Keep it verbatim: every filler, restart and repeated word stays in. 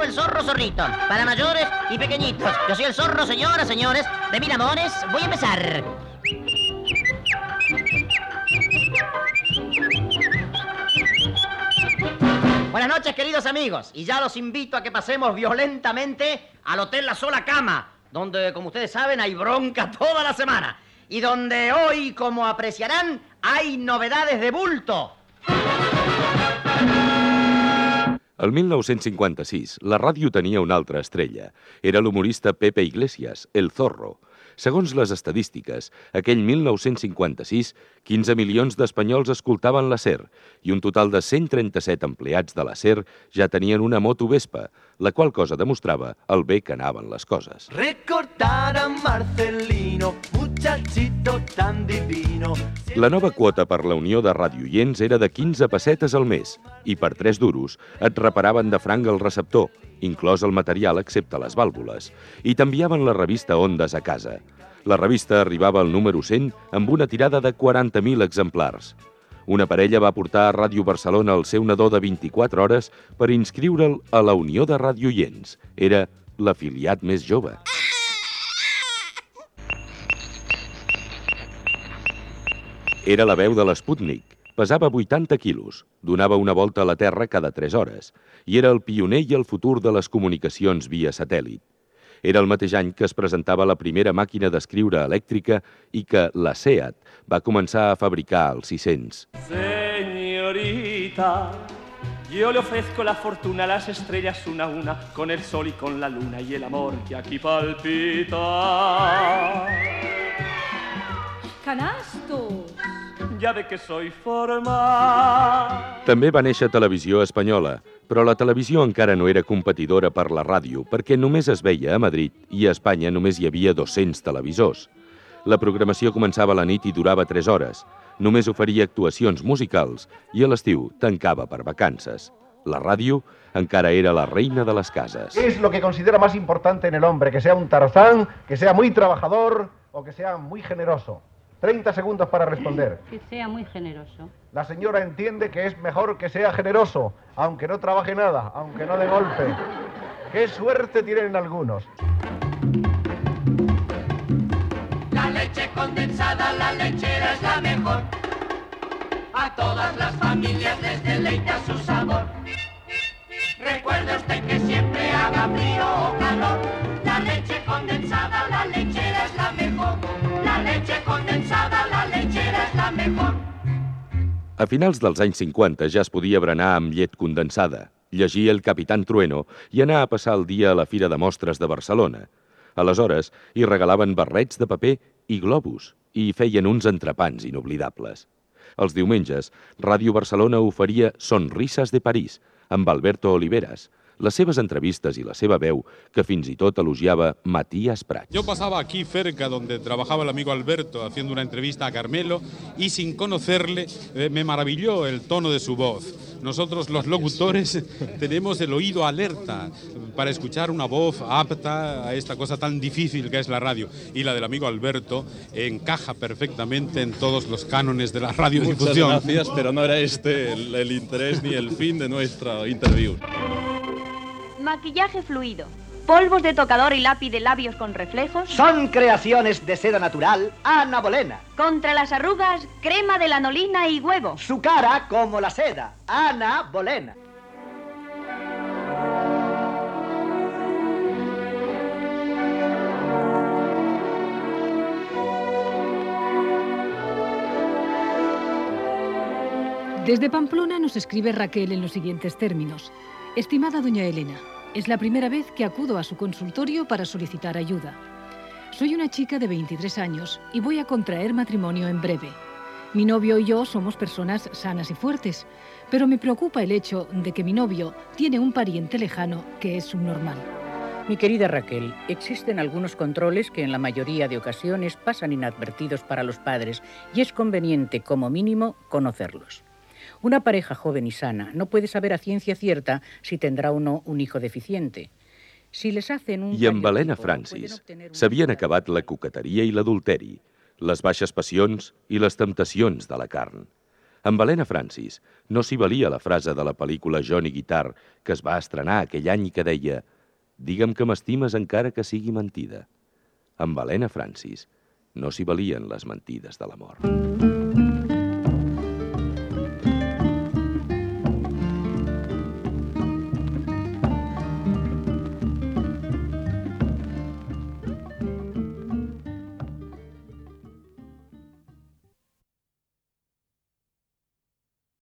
el zorro zorrito, para mayores y pequeñitos. Yo soy el zorro, señoras, señores, de mil amores. Voy a empezar. Buenas noches, queridos amigos, y ya los invito a que pasemos violentamente al Hotel La Sola Cama, donde, como ustedes saben, hay bronca toda la semana, y donde hoy, como apreciarán, hay novedades de bulto. El mil nou-cents cinquanta-sis, la ràdio tenia una altra estrella. Era l'humorista Pepe Iglesias, el Zorro. Segons les estadístiques, aquell mil nou-cents cinquanta-sis, quinze milions d'espanyols escoltaven la SER i un total de cent trenta-set empleats de la SER ja tenien una moto Vespa, la qual cosa demostrava el bé que anaven les coses. Recordar a Marcelino, muchachito tan divino. La nova quota per la Unió de Radioients era de quinze pessetes al mes i per tres duros et reparaven de franc el receptor, inclòs el material excepte les vàlvules, i t'enviaven la revista Ondes a casa. La revista arribava al número cent amb una tirada de quaranta mil exemplars. Una parella va portar a Ràdio Barcelona el seu nadó de vint-i-quatre hores per inscriure'l a la Unió de Radioients. Era l'afiliat més jove. Era la veu de l'Sputnik. Pesava vuitanta quilos, donava una volta a la Terra cada tres hores i era el pioner i el futur de les comunicacions via satèl·lit. Era el mateix any que es presentava la primera màquina d'escriure elèctrica i que la SEAT va començar a fabricar els sis-cents. Señorita, yo le ofrezco la fortuna a las estrellas una a una, con el sol y con la luna y el amor que aquí palpita. Canastos! Ja ve que soy formal. També va néixer Televisió Espanyola, però la televisió encara no era competidora per la ràdio, perquè només es veia a Madrid i a Espanya només hi havia dos-cents televisors. La programació començava a la nit i durava tres hores. Només oferia actuacions musicals i a l'estiu tancava per vacances. La ràdio encara era la reina de les cases. ¿Qué es lo que considera más importante en el hombre? ¿Que sea un Tarzán, que sea muy trabajador o que sea muy generoso? treinta segundos para responder. Que sea muy generoso. La señora entiende que es mejor que sea generoso, aunque no trabaje nada, aunque no de golpe. ¡Qué suerte tienen algunos! La leche condensada, la lechera es la mejor. A todas las familias les deleita su sabor. Recuerde usted que siempre haga frío o calor. La leche condensada, la lechera es la mejor. La leche condensada, la lechera es la mejor. A finals dels anys cinquanta ja es podia berenar amb llet condensada, llegir El Capitán Trueno i anar a passar el dia a la Fira de Mostres de Barcelona. Aleshores, hi regalaven barrets de paper i globus i feien uns entrepans inoblidables. Els diumenges, Ràdio Barcelona oferia Sonrisas de París, amb Alberto Oliveras, les seves entrevistas y la seva veu, que fins i tot elogiava Matías Prats. Yo pasaba aquí cerca donde trabajaba el amigo Alberto haciendo una entrevista a Carmelo y sin conocerle eh, me maravilló el tono de su voz. Nosotros los locutores tenemos el oído alerta para escuchar una voz apta a esta cosa tan difícil que es la radio, y la del amigo Alberto encaja perfectamente en todos los cánones de la radiodifusión. Muchas gracias, pero no era este el, el interés ni el fin de nuestra interview. Maquillaje fluido, polvos de tocador y lápiz de labios con reflejos. Son creaciones de seda natural Ana Bolena. Contra las arrugas, crema de lanolina y huevo. Su cara como la seda, Ana Bolena. Desde Pamplona nos escribe Raquel en los siguientes términos. Estimada doña Elena, es la primera vez que acudo a su consultorio para solicitar ayuda. Soy una chica de veintitrés años y voy a contraer matrimonio en breve. Mi novio y yo somos personas sanas y fuertes, pero me preocupa el hecho de que mi novio tiene un pariente lejano que es subnormal. Mi querida Raquel, existen algunos controles que en la mayoría de ocasiones pasan inadvertidos para los padres y es conveniente, como mínimo, conocerlos. Una pareja joven y sana no puede saber a ciencia cierta si tendrá o no un hijo deficiente. Si les hacen un... I amb Helena Francis s'havien acabat la coqueteria i l'adulteri, les baixes passions i les temptacions de la carn. Amb Helena Francis no s'hi valia la frase de la pel·lícula Johnny Guitar que es va estrenar aquell any i que deia «Digue'm que m'estimes encara que sigui mentida». Amb Helena Francis no s'hi valien les mentides de l'amor.